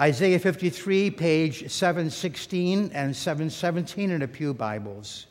Isaiah 53, page 716 and 717 in the Pew Bibles.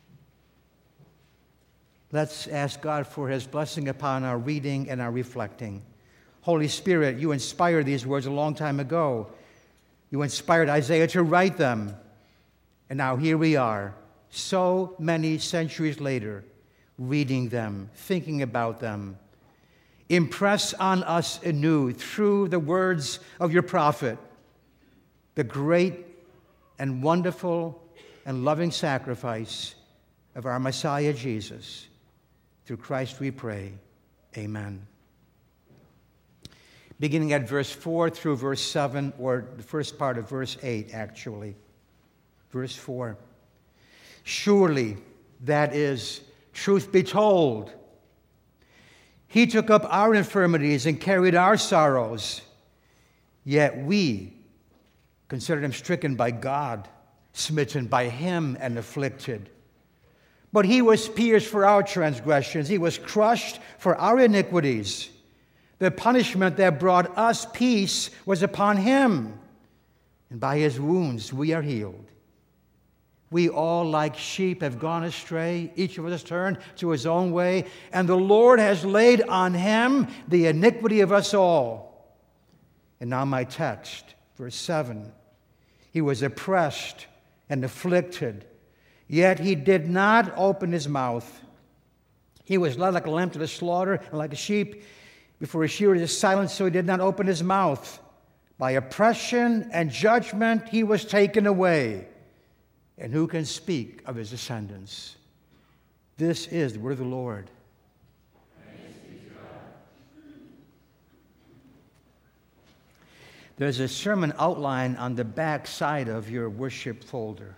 Let's ask God for His blessing upon our reading and our reflecting. Holy Spirit, you inspired these words a long time ago. You inspired Isaiah to write them. And now here we are, so many centuries later, reading them, thinking about them. Impress on us anew through the words of your prophet the great and wonderful and loving sacrifice of our Messiah Jesus. Through Christ we pray. Amen. Beginning at verse 4 through verse 7, or the first part of verse 8, actually. Verse 4. Surely, that is, truth be told, He took up our infirmities and carried our sorrows. Yet we considered Him stricken by God, smitten by Him and afflicted. But He was pierced for our transgressions. He was crushed for our iniquities. The punishment that brought us peace was upon Him, and by His wounds we are healed. We all, like sheep, have gone astray. Each of us has turned to his own way, and the Lord has laid on Him the iniquity of us all. And now my text, verse 7. He was oppressed and afflicted, yet He did not open His mouth. He was led like a lamb to the slaughter, and like a sheep before his shearer is silent, so He did not open His mouth. By oppression and judgment He was taken away. And who can speak of His descendants? This is the word of the Lord. There's a sermon outline on the back side of your worship folder.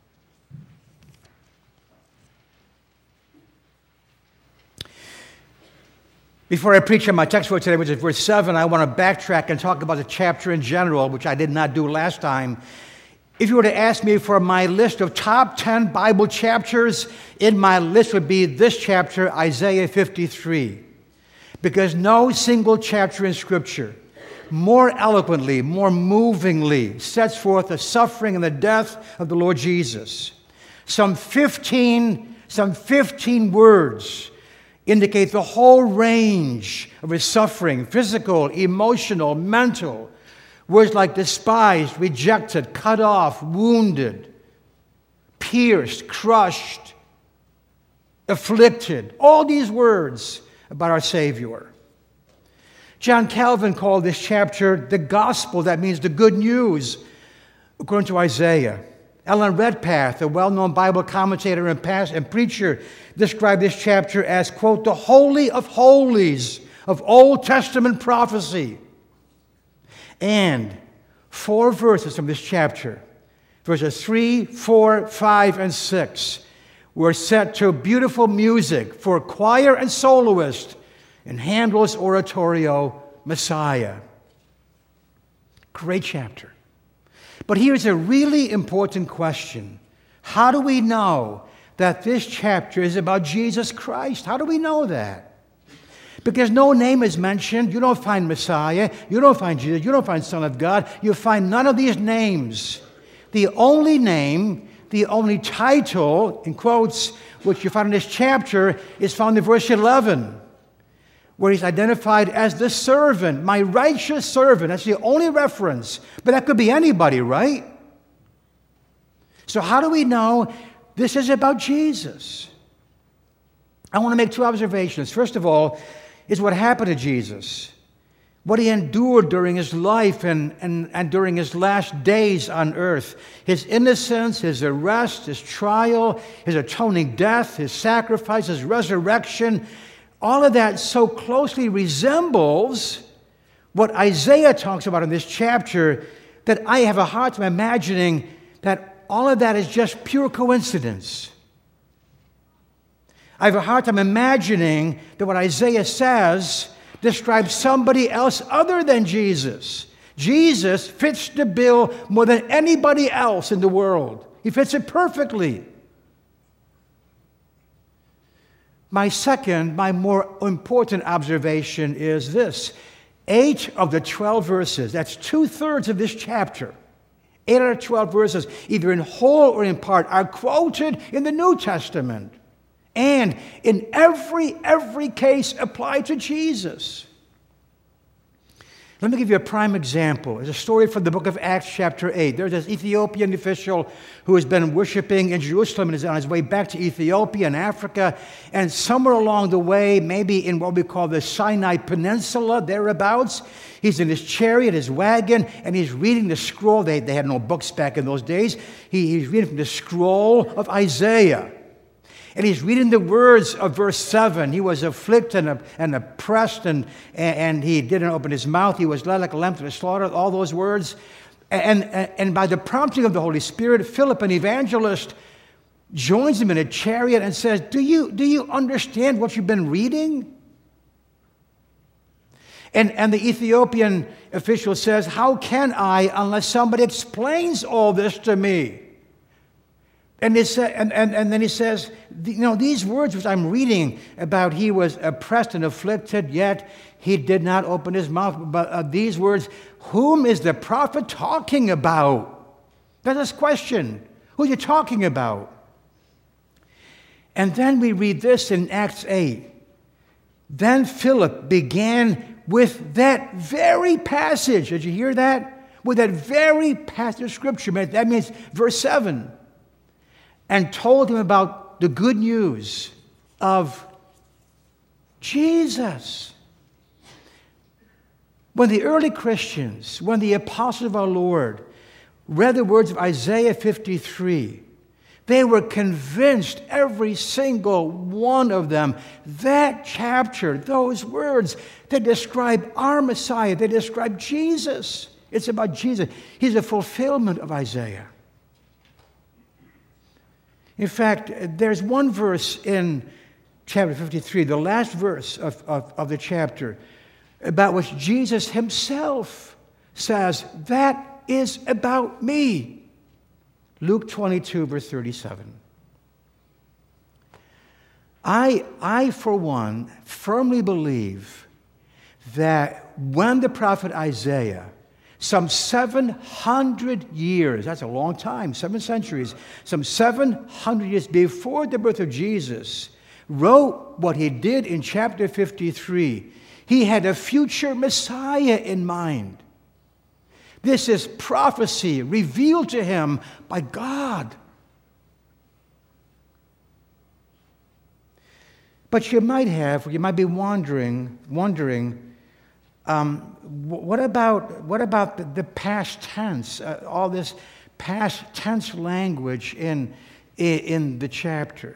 Before I preach on my text for today, which is verse 7, I want to backtrack and talk about the chapter in general, which I did not do last time. If you were to ask me for my list of top 10 Bible chapters, in my list would be this chapter, Isaiah 53. Because no single chapter in Scripture more eloquently, more movingly sets forth the suffering and the death of the Lord Jesus. Some 15 words indicate the whole range of His suffering, physical, emotional, mental. Words like despised, rejected, cut off, wounded, pierced, crushed, afflicted. All these words about our Savior. John Calvin called this chapter the gospel. That means the good news, according to Isaiah. Ellen Redpath, a well-known Bible commentator and preacher, described this chapter as, quote, the holy of holies of Old Testament prophecy. And 4 verses from this chapter, verses 3, 4, 5, and 6, were set to beautiful music for choir and soloist in Handel's oratorio, Messiah. Great chapter. But here's a really important question. How do we know that this chapter is about Jesus Christ? How do we know that? Because no name is mentioned. You don't find Messiah. You don't find Jesus. You don't find Son of God. You find none of these names. The only name, the only title, in quotes, which you find in this chapter is found in verse 11, where He's identified as the servant, my righteous servant. That's the only reference. But that could be anybody, right? So how do we know this is about Jesus? I want to make 2 observations. First of all, is what happened to Jesus, what He endured during His life and during His last days on earth. His innocence, His arrest, His trial, His atoning death, His sacrifice, His resurrection, all of that so closely resembles what Isaiah talks about in this chapter that I have a hard time imagining that all of that is just pure coincidence. I have a hard time imagining that what Isaiah says describes somebody else other than Jesus. Jesus fits the bill more than anybody else in the world. He fits it perfectly. My more important observation is this. 8 of the 12 verses, that's 2/3 of this chapter, 8 out of 12 verses, either in whole or in part, are quoted in the New Testament. And in every case applied to Jesus. Let me give you a prime example. There's a story from the book of Acts chapter 8. There's this Ethiopian official who has been worshiping in Jerusalem and is on his way back to Ethiopia and Africa. And somewhere along the way, maybe in what we call the Sinai Peninsula, thereabouts, he's in his chariot, his wagon, and he's reading the scroll. They had no books back in those days. He's reading from the scroll of Isaiah. And he's reading the words of verse 7. He was afflicted and oppressed, and he didn't open his mouth. He was led like a lamb to the slaughter, all those words. And by the prompting of the Holy Spirit, Philip, an evangelist, joins him in a chariot and says, Do you understand what you've been reading? And the Ethiopian official says, How can I unless somebody explains all this to me? And then he says, these words which I'm reading about, he was oppressed and afflicted, yet he did not open his mouth. But these words, whom is the prophet talking about? That's his question. Who are you talking about? And then we read this in Acts 8. Then Philip began with that very passage. Did you hear that? With that very passage of Scripture. That means verse 7. And told him about the good news of Jesus. When the early Christians, when the apostles of our Lord read the words of Isaiah 53, they were convinced, every single one of them, that chapter, those words, they describe our Messiah, they describe Jesus. It's about Jesus. He's a fulfillment of Isaiah. In fact, there's one verse in chapter 53, the last verse of the chapter, about which Jesus himself says, that is about me. Luke 22, verse 37. I, for one, firmly believe that when the prophet Isaiah, some 700 years, that's a long time, 7 centuries, some 700 years before the birth of Jesus, wrote what he did in chapter 53, he had a future Messiah in mind. This is prophecy revealed to him by God. But you might be wondering, what about the past tense, all this past tense language in the chapter?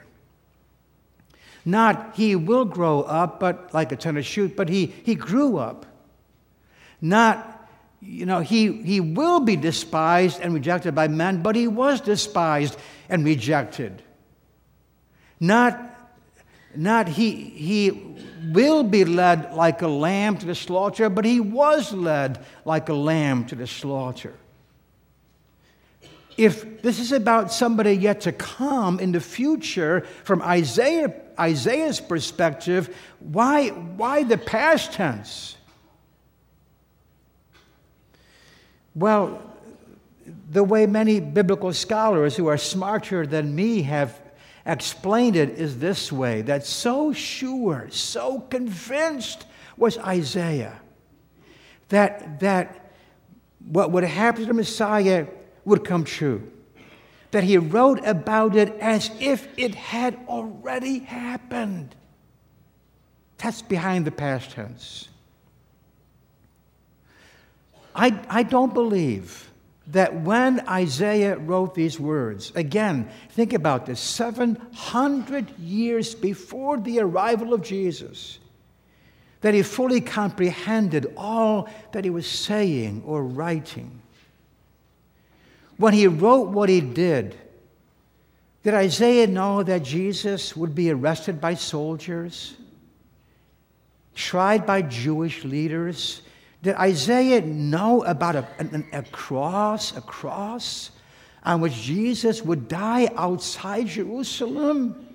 Not he will grow up, but like a tender shoot, but he grew up. Not, he will be despised and rejected by men, but he was despised and rejected. Not he will be led like a lamb to the slaughter, but he was led like a lamb to the slaughter. If this is about somebody yet to come in the future, from Isaiah's perspective, why the past tense? Well, the way many biblical scholars who are smarter than me have explained it is this way, that so sure, so convinced was Isaiah that what would happen to the Messiah would come true, that he wrote about it as if it had already happened. That's behind the past tense. I don't believe that when Isaiah wrote these words, again, think about this, 700 years before the arrival of Jesus, that he fully comprehended all that he was saying or writing. When he wrote what he did Isaiah know that Jesus would be arrested by soldiers, tried by Jewish leaders? Did Isaiah know about a cross on which Jesus would die outside Jerusalem?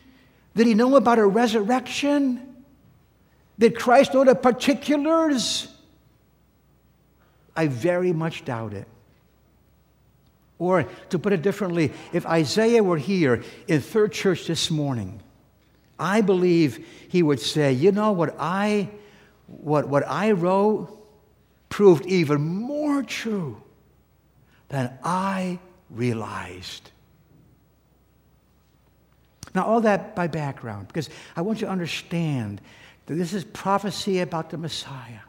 Did he know about a resurrection? Did Christ know the particulars? I very much doubt it. Or, to put it differently, if Isaiah were here in Third Church this morning, I believe he would say, you know, what I wrote proved even more true than I realized. Now, all that by background, because I want you to understand that this is prophecy about the Messiah.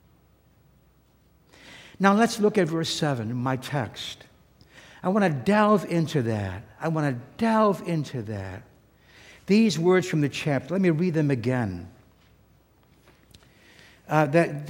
Now, let's look at verse 7 in my text. I want to delve into that. These words from the chapter, let me read them again. That's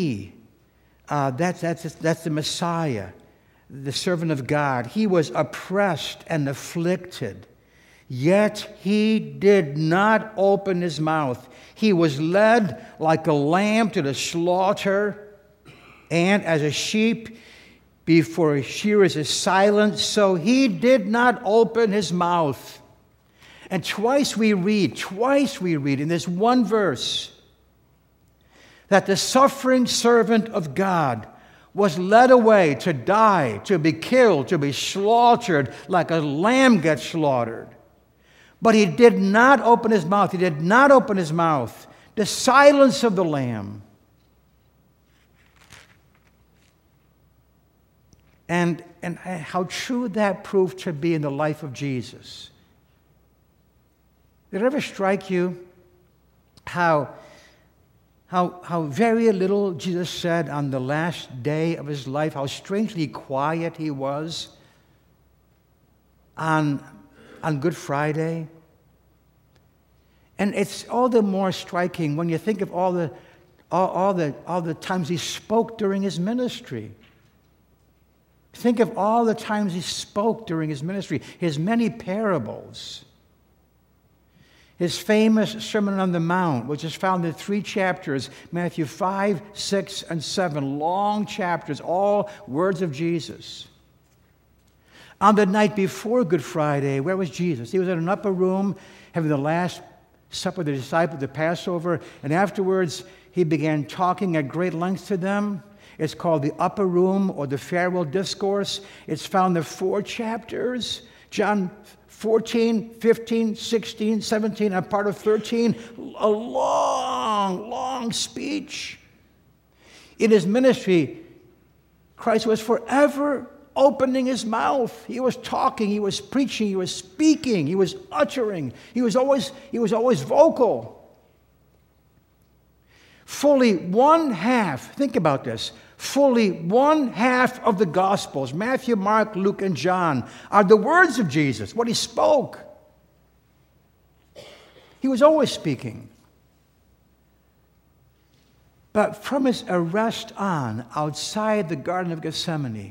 the Messiah, the servant of God. He was oppressed and afflicted, yet he did not open his mouth. He was led like a lamb to the slaughter, and as a sheep before a shearers is silent, so he did not open his mouth. And twice we read in this one verse that the suffering servant of God was led away to die, to be killed, to be slaughtered like a lamb gets slaughtered. But he did not open his mouth. He did not open his mouth. The silence of the Lamb. And how true that proved to be in the life of Jesus. Did it ever strike you how very little Jesus said on the last day of his life, how strangely quiet he was on Good Friday? And it's all the more striking when you think of all the times he spoke during his ministry. Think of all the times he spoke during his ministry, his many parables. His famous Sermon on the Mount, which is found in 3 chapters, Matthew 5, 6, and 7, long chapters, all words of Jesus. On the night before Good Friday, where was Jesus? He was in an upper room having the Last Supper of the disciples, the Passover, and afterwards he began talking at great length to them. It's called the Upper Room or the Farewell Discourse. It's found in 4 chapters, John 14, 15, 16, 17, and part of 13, a long, long speech. In his ministry, Christ was forever opening his mouth. He was talking, he was preaching, he was speaking, he was uttering. He was always vocal. Fully one half, think about this, fully one half of the Gospels, Matthew, Mark, Luke, and John, are the words of Jesus, what he spoke. He was always speaking. But from his arrest on, outside the Garden of Gethsemane,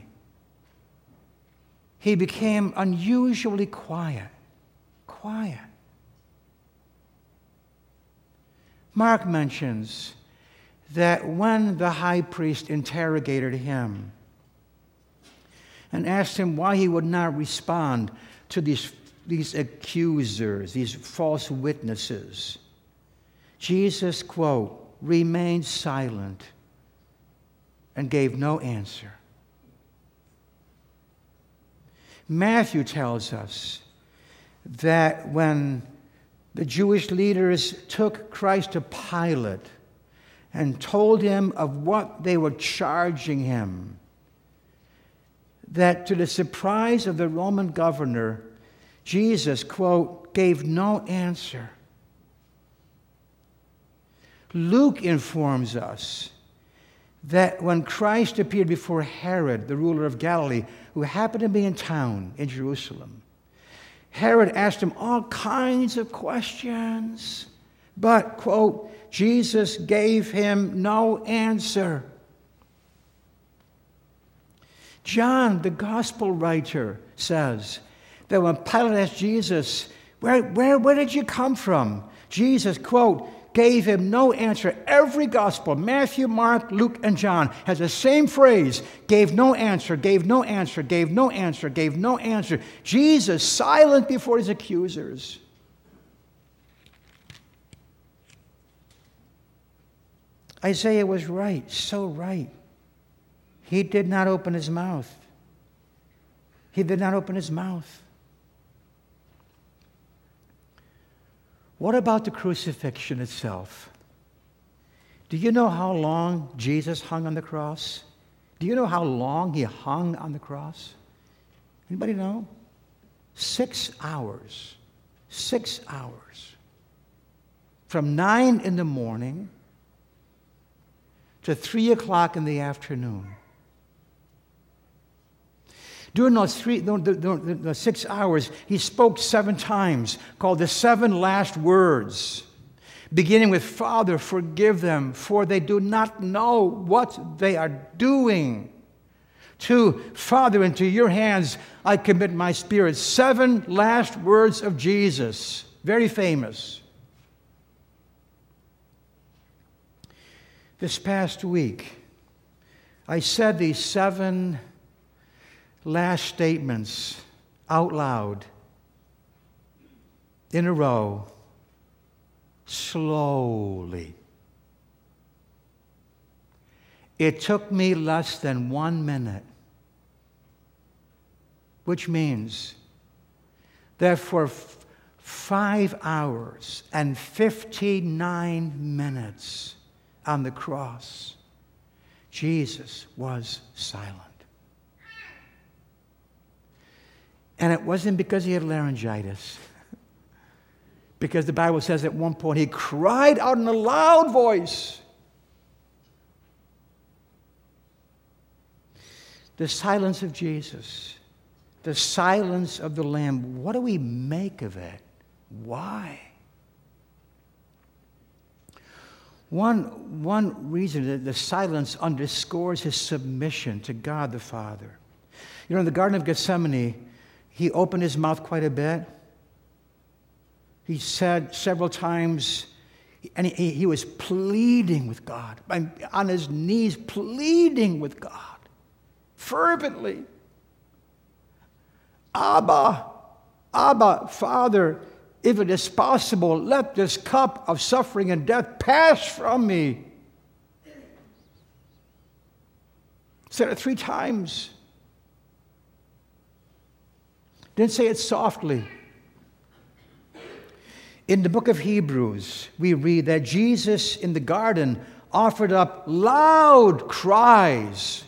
he became unusually quiet. Mark mentions that when the high priest interrogated him and asked him why he would not respond to these accusers, these false witnesses, Jesus, quote, remained silent and gave no answer. Matthew tells us that when the Jewish leaders took Christ to Pilate and told him of what they were charging him, that to the surprise of the Roman governor, Jesus, quote, gave no answer. Luke informs us that when Christ appeared before Herod, the ruler of Galilee, who happened to be in town in Jerusalem, Herod asked him all kinds of questions, but, quote, Jesus gave him no answer. John, the gospel writer, says that when Pilate asked Jesus, where did you come from? Jesus, quote, gave him no answer. Every gospel, Matthew, Mark, Luke, and John, has the same phrase, gave no answer, gave no answer, gave no answer, gave no answer. Jesus, silent before his accusers. Isaiah was right, so right. He did not open his mouth. He did not open his mouth. What about the crucifixion itself? Do you know how long Jesus hung on the cross? Do you know how long he hung on the cross? Anybody know? 6 hours. 6 hours. From 9 in the morning to 3 o'clock in the afternoon. During those 6 hours, he spoke 7 times, called the 7 last words, beginning with, Father, forgive them, for they do not know what they are doing. 2, Father, into your hands I commit my spirit. 7 last words of Jesus, very famous. This past week, I said these 7 last statements out loud in a row, slowly. It took me less than 1 minute, which means that for 5 hours and 59 minutes on the cross, Jesus was silent. And it wasn't because he had laryngitis. Because the Bible says at one point he cried out in a loud voice. The silence of Jesus, the silence of the Lamb, what do we make of it? Why? One reason that the silence underscores his submission to God the Father. You know, in the Garden of Gethsemane, he opened his mouth quite a bit. He said several times, and he was pleading with God, on his knees, pleading with God, fervently. Abba, Father, if it is possible, let this cup of suffering and death pass from me. Said it 3 times. Didn't say it softly. In the book of Hebrews, we read that Jesus in the garden offered up loud cries.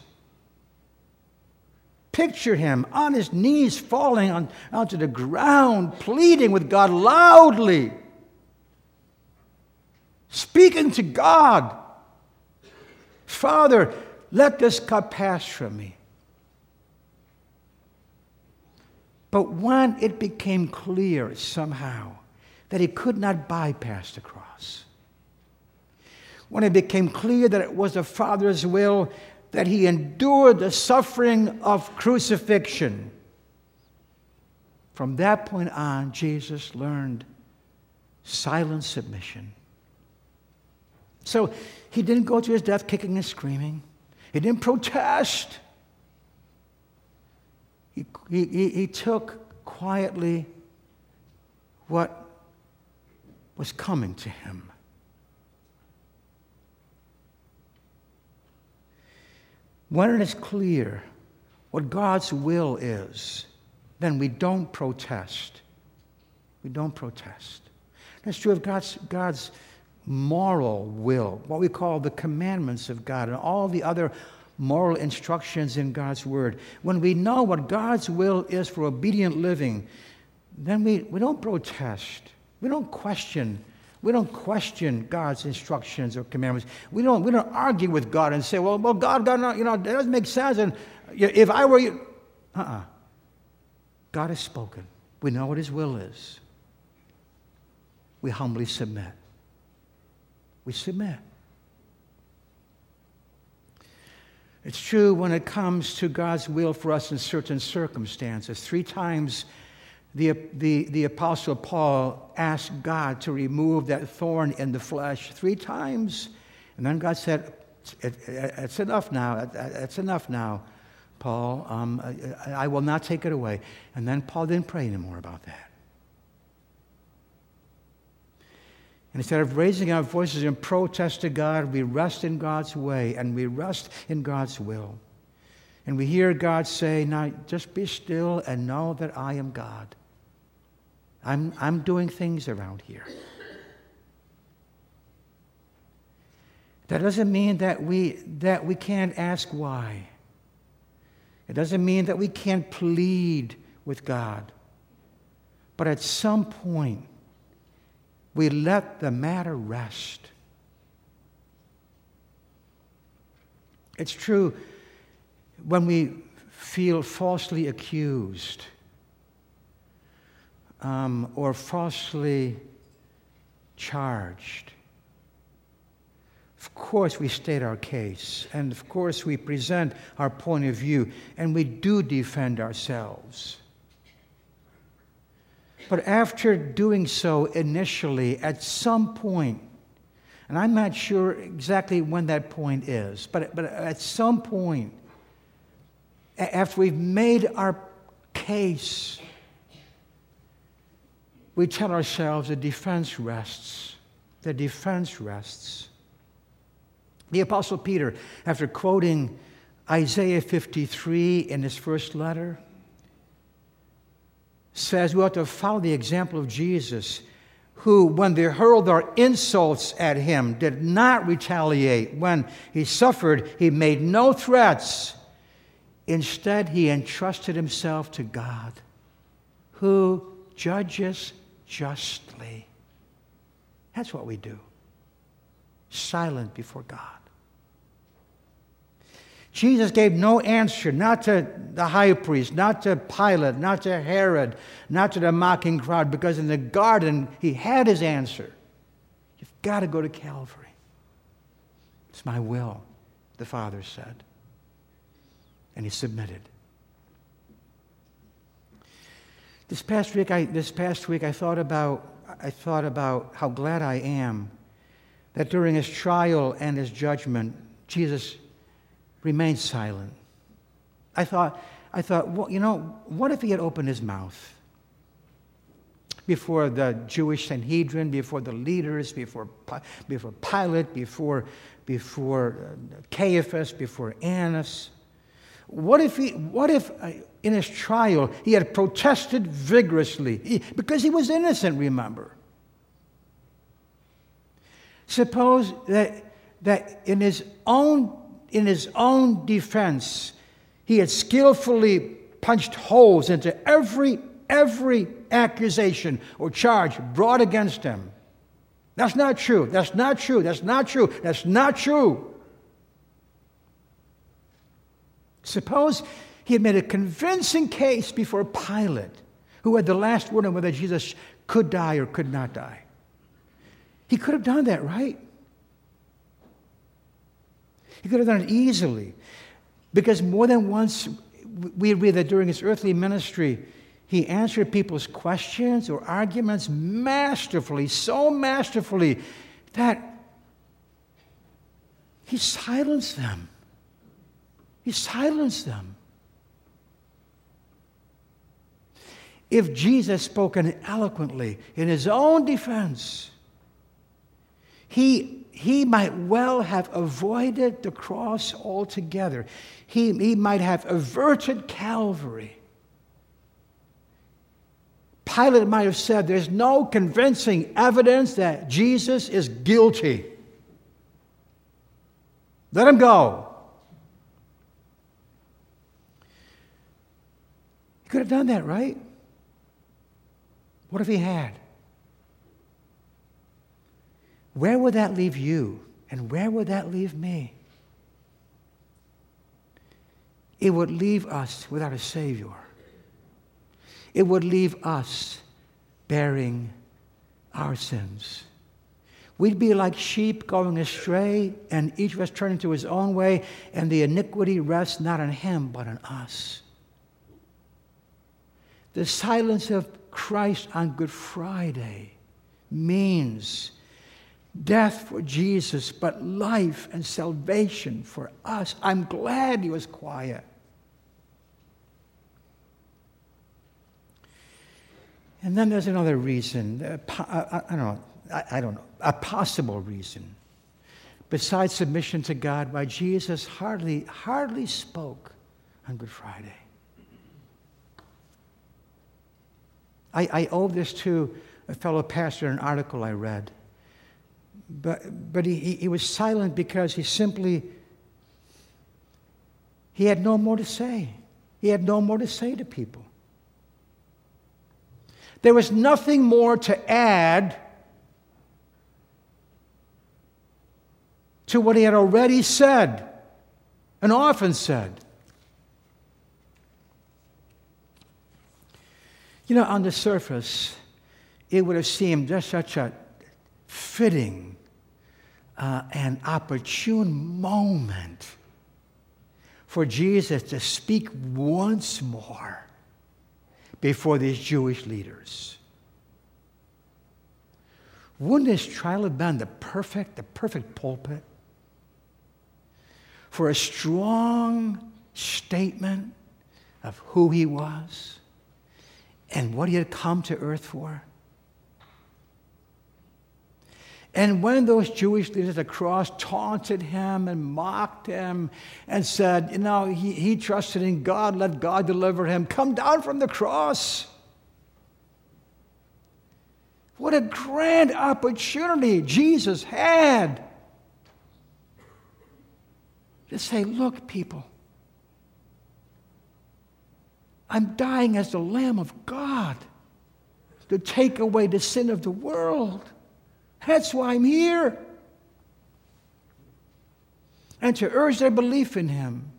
Picture him on his knees, falling onto the ground, pleading with God loudly, speaking to God. Father, let this cup pass from me. But when it became clear somehow that he could not bypass the cross, when it became clear that it was the Father's will that he endured the suffering of crucifixion, from that point on, Jesus learned silent submission. So he didn't go to his death kicking and screaming. He didn't protest. He took quietly what was coming to him. When it is clear what God's will is, then we don't protest. We don't protest. That's true of God's moral will, what we call the commandments of God and all the other moral instructions in God's Word. When we know what God's will is for obedient living, then we don't protest. We don't question. We don't question God's instructions or commandments. We don't argue with God and say, well, God, that doesn't make sense. And if I were you, God has spoken. We know what his will is. We humbly submit. We submit. It's true when it comes to God's will for us in certain circumstances. 3 times the Apostle Paul asked God to remove that thorn in the flesh. 3 times. And then God said, it's enough now. It's enough now, Paul. I will not take it away. And then Paul didn't pray anymore about that. And instead of raising our voices in protest to God, we rest in God's way and we rest in God's will. And we hear God say, now just be still and know that I am God. I'm doing things around here. That doesn't mean that we can't ask why. It doesn't mean that we can't plead with God. But at some point, we let the matter rest. It's true when we feel falsely accused or falsely charged. Of course, we state our case, and of course, we present our point of view, and we do defend ourselves. But after doing so initially, at some point, and I'm not sure exactly when that point is, but at some point, after we've made our case, we tell ourselves the defense rests. The defense rests. The Apostle Peter, after quoting Isaiah 53 in his first letter, says we ought to follow the example of Jesus, who, when they hurled their insults at him, did not retaliate. When he suffered, he made no threats. Instead, he entrusted himself to God, who judges justly. That's what we do. Silent before God. Jesus gave no answer, not to the high priest, not to Pilate, not to Herod, not to the mocking crowd, because in the garden he had his answer. You've got to go to Calvary. It's my will, the Father said. And he submitted. This past week I thought about how glad I am that during his trial and his judgment, Jesus remained silent. I thought, well, you know, what if he had opened his mouth before the Jewish Sanhedrin, before the leaders, before Pilate, before Caiaphas, before Annas? What if in his trial he had protested vigorously because he was innocent? Remember. Suppose that in his own defense, he had skillfully punched holes into every accusation or charge brought against him. That's not true. That's not true. That's not true. That's not true. Suppose he had made a convincing case before Pilate, who had the last word on whether Jesus could die or could not die. He could have done that, right? He could have done it easily. Because more than once, we read that during his earthly ministry, he answered people's questions or arguments masterfully, so masterfully that he silenced them. He silenced them. If Jesus spoken eloquently in his own defense, he might well have avoided the cross altogether. He might have averted Calvary. Pilate might have said, there's no convincing evidence that Jesus is guilty. Let him go. He could have done that, right? What if he had? Where would that leave you? And where would that leave me? It would leave us without a Savior. It would leave us bearing our sins. We'd be like sheep going astray, and each of us turning to his own way, and the iniquity rests not on him, but on us. The silence of Christ on Good Friday means death for Jesus, but life and salvation for us. I'm glad he was quiet. And then there's another reason, I don't know, a possible reason, besides submission to God, why Jesus hardly spoke on Good Friday. I owe this to a fellow pastor in an article I read. But he was silent because he had no more to say. He had no more to say to people. There was nothing more to add to what he had already said and often said. You know, on the surface, it would have seemed just such a fitting and opportune moment for Jesus to speak once more before these Jewish leaders. Wouldn't this trial have been the perfect pulpit for a strong statement of who he was and what he had come to earth for? And when those Jewish leaders at the cross taunted him and mocked him and said, you know, he trusted in God, let God deliver him, come down from the cross. What a grand opportunity Jesus had to say, look, people, I'm dying as the Lamb of God to take away the sin of the world. That's why I'm here. And to urge their belief in him.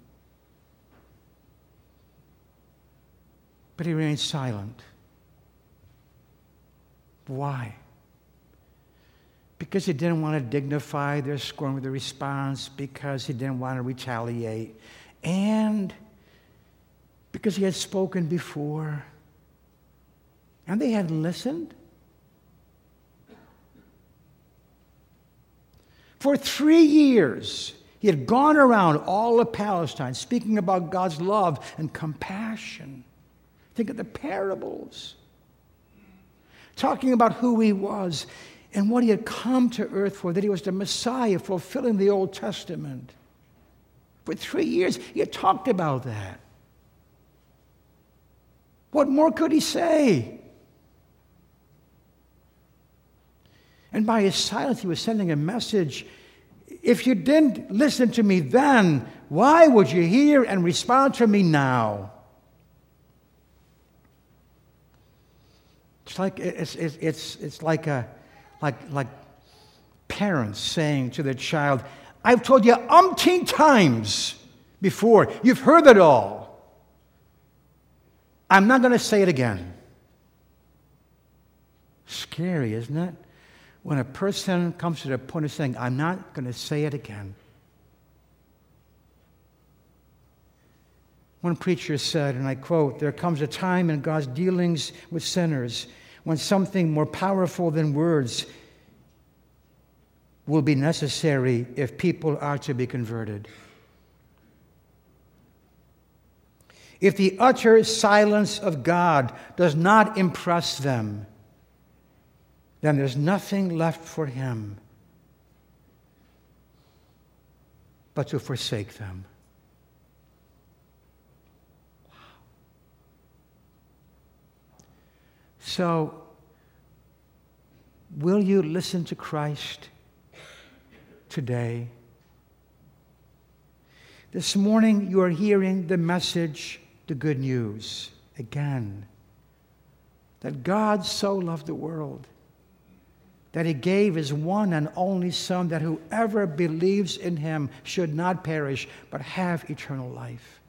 But he remained silent. Why? Because he didn't want to dignify their scorn with a response, because he didn't want to retaliate, and because he had spoken before, and they hadn't listened. For 3 years, he had gone around all of Palestine speaking about God's love and compassion. Think of the parables. Talking about who he was and what he had come to earth for, that he was the Messiah fulfilling the Old Testament. For 3 years, he had talked about that. What more could he say? And by his silence, he was sending a message. If you didn't listen to me then, why would you hear and respond to me now? It's like parents saying to their child, I've told you umpteen times before. You've heard it all. I'm not going to say it again. Scary, isn't it? When a person comes to the point of saying, I'm not going to say it again. One preacher said, and I quote, there comes a time in God's dealings with sinners when something more powerful than words will be necessary if people are to be converted. If the utter silence of God does not impress them, then there's nothing left for him but to forsake them. Wow. So, will you listen to Christ today? This morning you are hearing the message, the good news, again, that God so loved the world that he gave his one and only Son, that whoever believes in him should not perish, but have eternal life.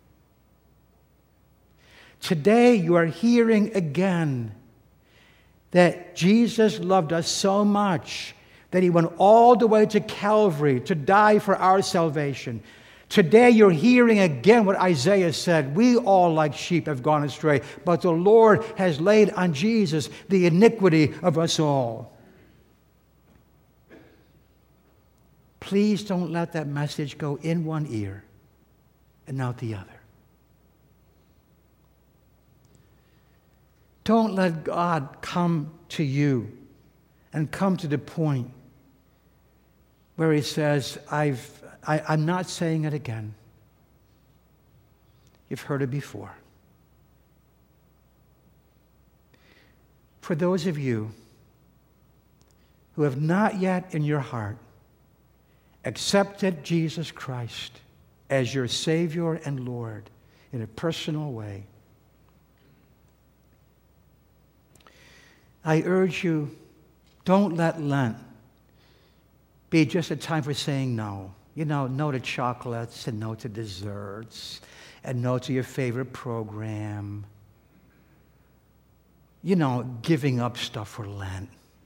Today you are hearing again that Jesus loved us so much that he went all the way to Calvary to die for our salvation. Today you're hearing again what Isaiah said, we all like sheep have gone astray, but the Lord has laid on Jesus the iniquity of us all. Please don't let that message go in one ear and out the other. Don't let God come to you and come to the point where he says, I'm not saying it again. You've heard it before. For those of you who have not yet in your heart accepted Jesus Christ as your Savior and Lord in a personal way, I urge you, don't let Lent be just a time for saying no. You know, no to chocolates and no to desserts and no to your favorite program. You know, giving up stuff for Lent.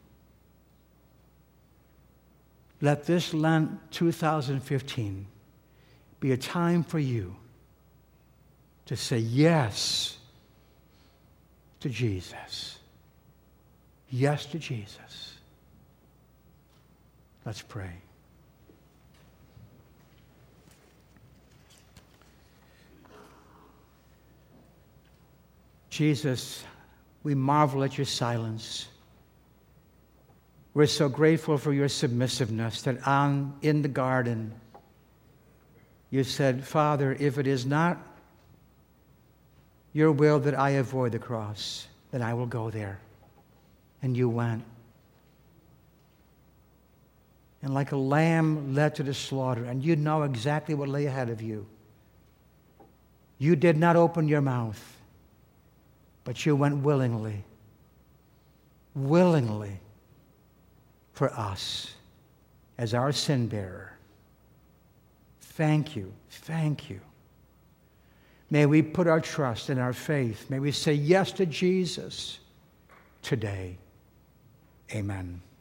Let this Lent 2015 be a time for you to say yes to Jesus. Yes to Jesus. Let's pray. Jesus, we marvel at your silence. We're so grateful for your submissiveness that in the garden you said, Father, if it is not your will that I avoid the cross, then I will go there. And you went. And like a lamb led to the slaughter, and you know exactly what lay ahead of you. You did not open your mouth, but you went willingly for us as our sin bearer. Thank you. Thank you. May we put our trust in our faith. May we say yes to Jesus today. Amen.